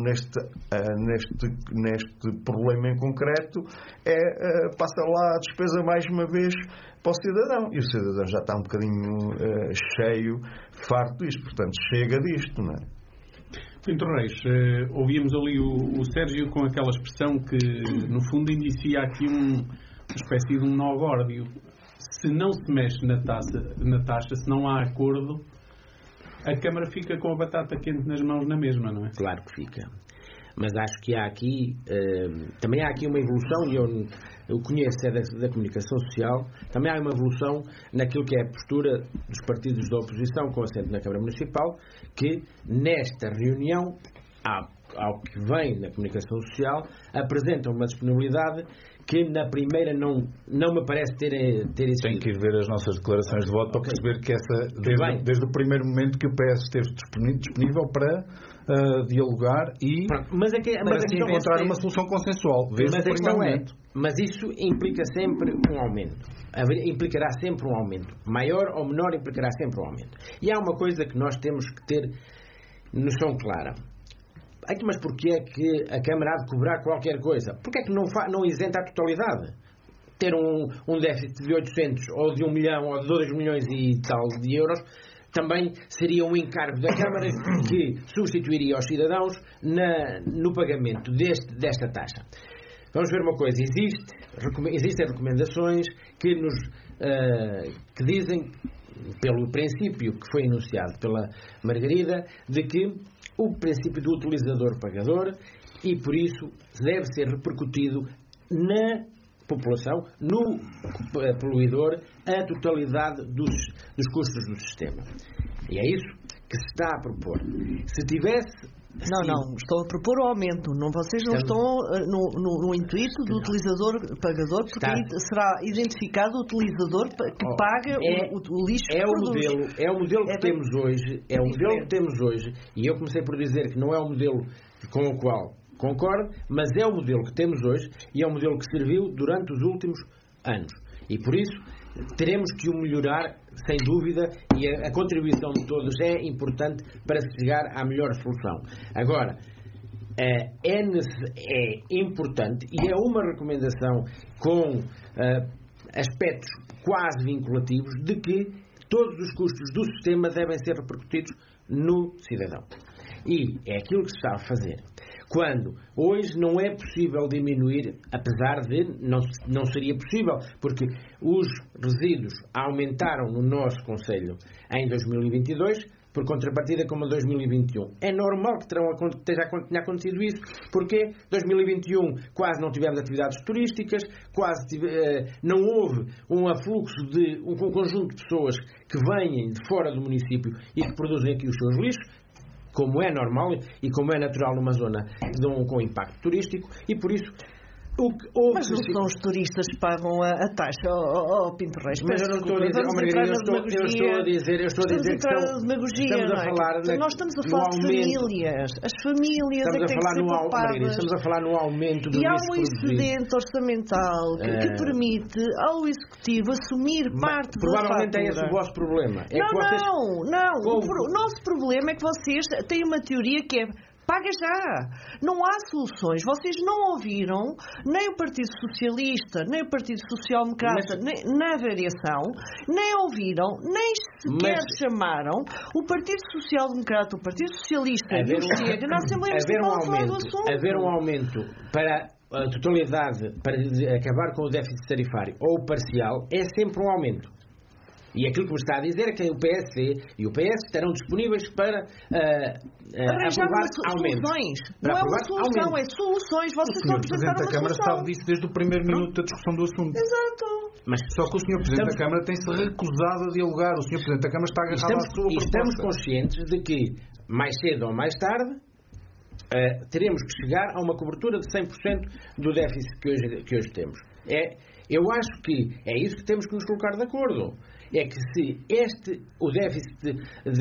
neste problema em concreto passa lá a despesa mais uma vez para o cidadão. E o cidadão já está um bocadinho cheio, farto disto. Portanto, chega disto, não é? Pinto Reis, ouvimos ali o Sérgio com aquela expressão que, no fundo, indicia aqui uma espécie de um nó górdio. Se não se mexe na taxa, se não há acordo, a Câmara fica com a batata quente nas mãos na mesma, não é? Claro que fica. Mas acho que há aqui, também há aqui uma evolução, e eu conheço da comunicação social, também há uma evolução naquilo que é a postura dos partidos da oposição com assento na Câmara Municipal, que nesta reunião, ao que vem na comunicação social, apresentam uma disponibilidade que na primeira não me parece ter existido. Tem que ir ver as nossas declarações de voto para perceber que desde o primeiro momento que o PS esteve disponível para dialogar e encontrar uma solução consensual. Mas isso implica sempre um aumento. Implicará sempre um aumento. Maior ou menor implicará sempre um aumento. E há uma coisa que nós temos que ter noção clara. Mas porquê é que a Câmara há de cobrar qualquer coisa? Porquê é que não isenta a totalidade? Ter um déficit de 800 ou de 1 milhão ou de 2 milhões e tal de euros também seria um encargo da Câmara que substituiria os cidadãos no pagamento desta taxa. Vamos ver uma coisa. Existem recomendações que dizem, pelo princípio que foi enunciado pela Margarida, de que o princípio do utilizador-pagador, e por isso deve ser repercutido na população, no poluidor, a totalidade dos custos do sistema. E é isso que se está a propor. Se tivesse... Não, estou a propor o aumento. Vocês não estão no intuito do utilizador-pagador, porque aí será identificado o utilizador que paga o lixo que produz. É o modelo que temos hoje. É o modelo que temos hoje. E eu comecei por dizer que não é o modelo com o qual Concordo, mas é o modelo que temos hoje e é o modelo que serviu durante os últimos anos. E por isso teremos que o melhorar, sem dúvida, e a contribuição de todos é importante para se chegar à melhor solução. Agora, é importante e é uma recomendação com aspectos quase vinculativos de que todos os custos do sistema devem ser repercutidos no cidadão. E é aquilo que se está a fazer. Quando hoje não é possível diminuir, apesar de não seria possível, porque os resíduos aumentaram no nosso concelho em 2022, por contrapartida como 2021. É normal que tenha acontecido isso, porque 2021 quase não tivemos atividades turísticas, não houve um afluxo de um conjunto de pessoas que vêm de fora do município e que produzem aqui os seus lixos, como é normal e como é natural numa zona com impacto turístico, e por isso mas não são os turistas que pagam a taxa, Pinto Reis. Mas eu não estou a dizer, Margarida, eu estou a dizer que estamos a falar nós estamos a falar de famílias. As famílias é que têm que ser poupadas. Estamos a falar no aumento do risco. E há um excedente orçamental que permite ao Executivo assumir parte da fatura. Provavelmente é esse o vosso problema. Não. O nosso problema é que vocês têm uma teoria que é: paga já! Não há soluções. Vocês não ouviram nem o Partido Socialista, nem o Partido Social-Democrata, na variação, nem ouviram, nem sequer chamaram o Partido Social-Democrata, o Partido Socialista e o Chega na Assembleia Municipal a falar do assunto. Haver um aumento para a totalidade, para acabar com o déficit tarifário ou parcial, é sempre um aumento. E aquilo que me está a dizer é que o PSD e o PS estarão disponíveis para aprovar aumentos. Não é uma solução, é soluções. Vocês estão a apresentar uma solução. O Sr. Presidente da Câmara sabe disso desde o primeiro minuto da discussão do assunto. Exato. Mas só que o Sr. Presidente da Câmara tem-se recusado a dialogar. O Sr. Presidente da Câmara está agarrado à sua proposta. Estamos conscientes de que, mais cedo ou mais tarde, teremos que chegar a uma cobertura de 100% do déficit que hoje temos. Eu acho que é isso que temos que nos colocar de acordo. É que se o déficit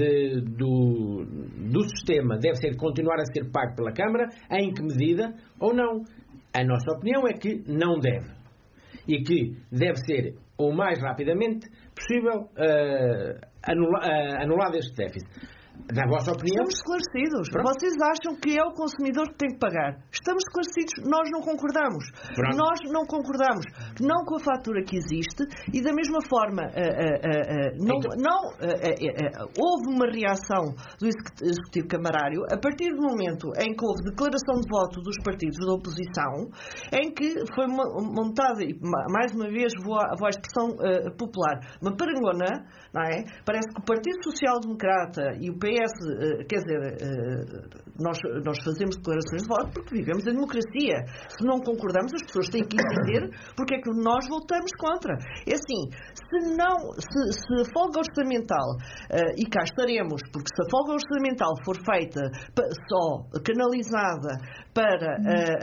do sistema deve continuar a ser pago pela Câmara, em que medida ou não. A nossa opinião é que não deve. E que deve ser o mais rapidamente possível anulado este déficit. Da vossa opinião? Estamos esclarecidos. Pronto. Vocês acham que é o consumidor que tem que pagar. Estamos esclarecidos. Nós não concordamos. Pronto. Nós não concordamos. Não com a fatura que existe e da mesma forma houve uma reação do Executivo Camarário a partir do momento em que houve declaração de voto dos partidos da oposição, em que foi montada, e mais uma vez vou à expressão popular, uma parangona, não é? Parece que o Partido Social Democrata e o PS, quer dizer, nós fazemos declarações de voto porque vivemos em democracia. Se não concordamos, as pessoas têm que entender porque é que nós votamos contra. É assim, se a folga orçamental, e cá estaremos, porque se a folga orçamental for feita só canalizada para,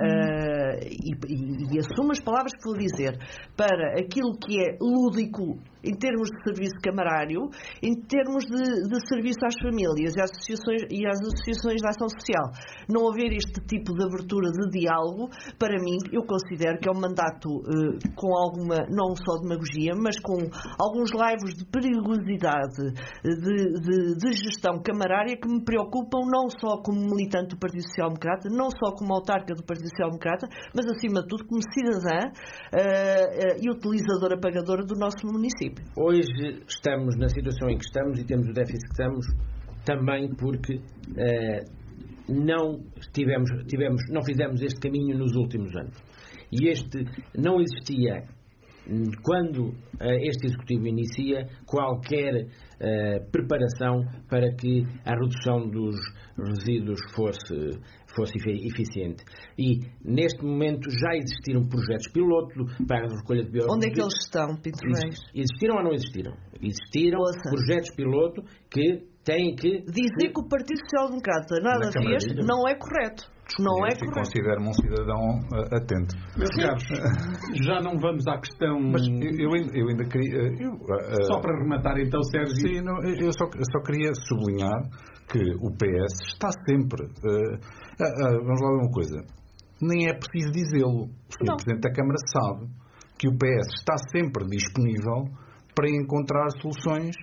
e assumo as palavras que vou dizer, para aquilo que é lúdico em termos de serviço camarário, em termos de serviço às famílias e às associações de ação social. Não haver este tipo de abertura de diálogo, para mim, eu considero que é um mandato com alguma, não só demagogia, mas com alguns laivos de perigosidade de gestão camarária que me preocupam não só como militante do Partido Social Democrata, não só como autarca do Partido Social Democrata, mas acima de tudo como cidadã e utilizadora pagadora do nosso município. Hoje estamos na situação em que estamos e temos o déficit que estamos também porque não fizemos este caminho nos últimos anos. E não existia, quando este Executivo inicia, qualquer preparação para que a redução dos resíduos fosse eficiente. E neste momento já existiram projetos piloto para a recolha de biorresíduos. Onde é que eles estão, Pinto Reis? Existiram ou não existiram? Existiram projetos piloto que têm que... Dizer que o Partido Social Democrata nada fez não é correto. Não é correto. Considero-me um cidadão atento. Meus caros, já não vamos à questão... Mas eu ainda queria... Só para rematar então, Sérgio... Sim, eu só queria sublinhar que o PS está sempre... vamos lá ver uma coisa. nem é preciso dizê-lo. O Sr. Presidente da Câmara sabe que o PS está sempre disponível para encontrar soluções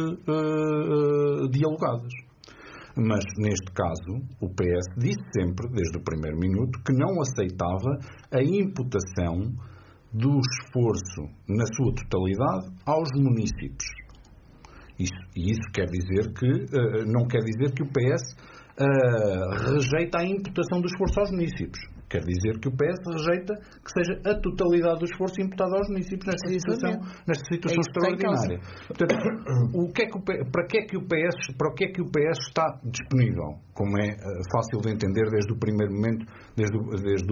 dialogadas. Mas, neste caso, o PS disse sempre, desde o primeiro minuto, que não aceitava a imputação do esforço, na sua totalidade, aos municípios. Isso quer dizer que, não quer dizer que o PS rejeita a imputação do esforço aos municípios. Quer dizer que o PS rejeita que seja a totalidade do esforço imputado aos municípios nesta situação extraordinária. Portanto, para que é que o PS está disponível? Como é fácil de entender desde o primeiro momento, desde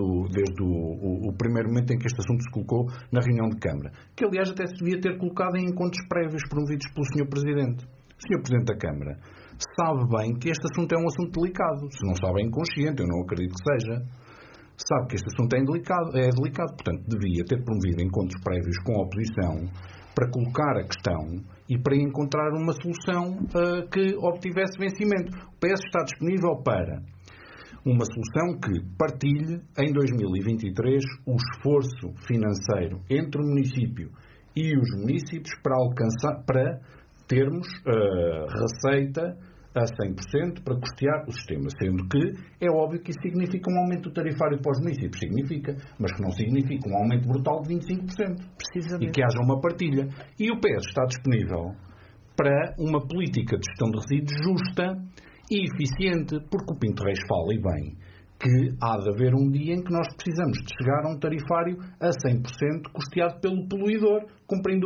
o primeiro momento em que este assunto se colocou na reunião de Câmara. Que, aliás, até se devia ter colocado em encontros prévios promovidos pelo Sr. Presidente. O Sr. Presidente da Câmara sabe bem que este assunto é um assunto delicado. Se não sabe, é inconsciente, eu não acredito que seja. Sabe que este assunto é delicado, portanto, devia ter promovido encontros prévios com a oposição para colocar a questão e para encontrar uma solução que obtivesse vencimento. O PS está disponível para uma solução que partilhe, em 2023, o esforço financeiro entre o município e os municípios para termos receita a 100% para custear o sistema, sendo que é óbvio que isso significa um aumento tarifário para os municípios, significa, mas que não significa um aumento brutal de 25%. Precisamente. E que haja uma partilha. E o PS está disponível para uma política de gestão de resíduos justa e eficiente, porque o Pinto Reis fala, e bem, que há de haver um dia em que nós precisamos de chegar a um tarifário a 100% custeado pelo poluidor, cumprindo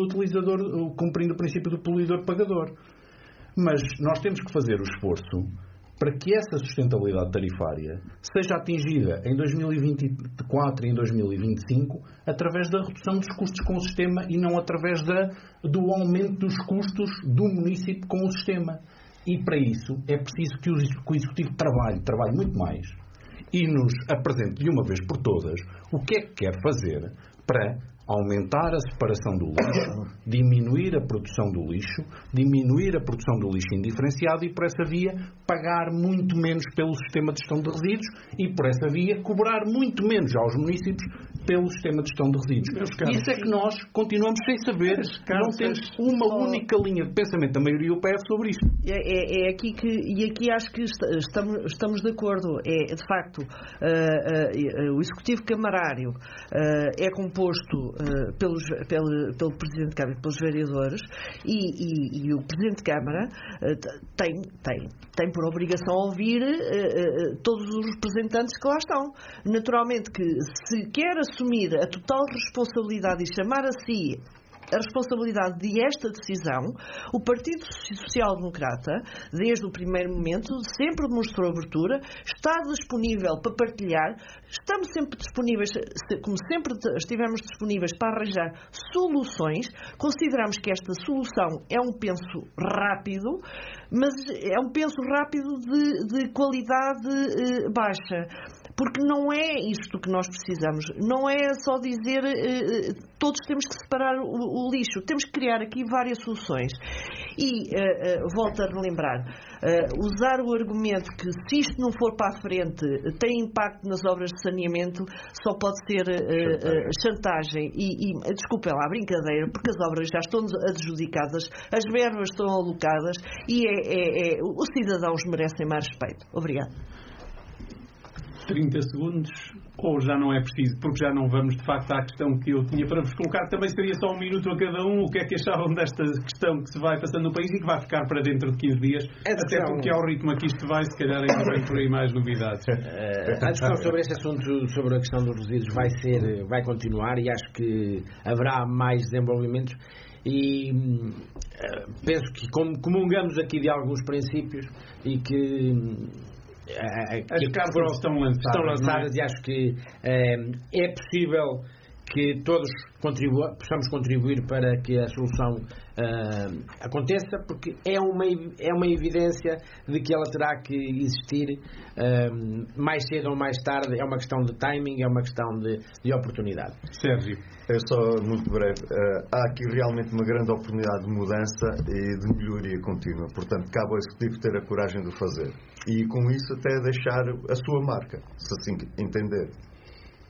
o princípio do poluidor-pagador. Mas nós temos que fazer o esforço para que essa sustentabilidade tarifária seja atingida em 2024 e em 2025 através da redução dos custos com o sistema e não através do aumento dos custos do município com o sistema. E para isso é preciso que o Executivo trabalhe muito mais e nos apresente de uma vez por todas o que é que quer fazer para aumentar a separação do lixo, diminuir a produção do lixo indiferenciado e, por essa via, pagar muito menos pelo sistema de gestão de resíduos e, por essa via, cobrar muito menos aos municípios pelo sistema de gestão de resíduos. Isso é que nós continuamos sem saber, não temos uma única linha de pensamento da maioria do PS sobre isto. Aqui acho que estamos de acordo. De facto, o Executivo Camarário é composto pelo Presidente de Câmara e pelos vereadores e o Presidente de Câmara tem por obrigação ouvir todos os representantes que lá estão. Naturalmente que se quer assumir a total responsabilidade e chamar a si a responsabilidade de esta decisão, o Partido Social Democrata, desde o primeiro momento, sempre demonstrou abertura, está disponível para partilhar, estamos sempre disponíveis, como sempre estivemos disponíveis para arranjar soluções. Consideramos que esta solução é um penso rápido, mas é um penso rápido de qualidade baixa. Porque não é isto que nós precisamos. Não é só dizer todos temos que separar o lixo. Temos que criar aqui várias soluções. E, volto a relembrar, usar o argumento que se isto não for para a frente tem impacto nas obras de saneamento, só pode ser chantagem. Desculpem lá, brincadeira, porque as obras já estão adjudicadas, as verbas estão alocadas e os cidadãos merecem mais respeito. Obrigada. 30 segundos, ou já não é preciso, porque já não vamos de facto à questão que eu tinha para vos colocar. Também seria só um minuto a cada um. O que é que achavam desta questão que se vai passando no país e que vai ficar para dentro de 15 dias? Até porque ao ritmo a que isto vai, se calhar ainda vem por aí mais novidades. A discussão sobre este assunto, sobre a questão dos resíduos, vai continuar e acho que haverá mais desenvolvimentos. E penso que comungamos aqui de alguns princípios e que as cartas estão lançadas e acho que é possível que todos possamos contribuir para que a solução aconteça, porque é uma evidência de que ela terá que existir mais cedo ou mais tarde. É uma questão de timing, é uma questão de oportunidade. Sérgio, é só muito breve. Há aqui realmente uma grande oportunidade de mudança e de melhoria contínua, portanto cabe ao Executivo ter a coragem de o fazer e com isso até deixar a sua marca, se assim entender.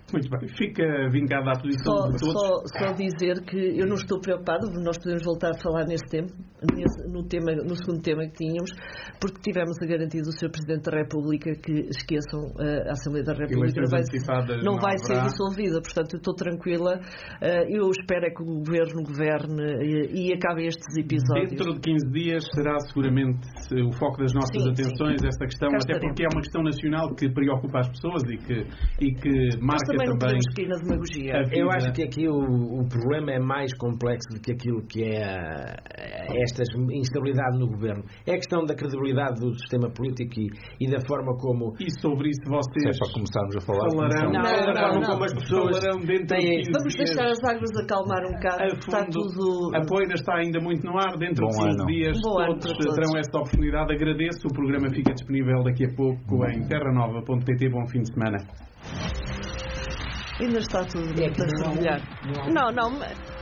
Muito bem, fica vincada a posição de todos. Só dizer que eu não estou preocupado, nós podemos voltar a falar no segundo tema que tínhamos, porque tivemos a garantia do Sr. Presidente da República que esqueçam a Assembleia da República não vai ser dissolvida, portanto eu estou tranquila, eu espero é que o Governo governe e acabe estes episódios. Dentro de 15 dias será seguramente o foco das nossas atenções esta questão, até porque é uma questão nacional que preocupa as pessoas e que marca também não também podemos cair na demagogia. Eu acho que aqui o problema é mais complexo do que aquilo que é esta instabilidade no governo. É a questão da credibilidade do sistema político e da forma como... E sobre isso vocês... Se é para começarmos a falar... Falarão como as pessoas... Vamos deixar as águas acalmar um bocado. Está tudo... A poeira está ainda muito no ar. Dentro de 15 dias todos terão esta oportunidade. Agradeço. O programa fica disponível daqui a pouco em terranova.pt. Bom fim de semana. Ainda está tudo muito a fervilhar. Não,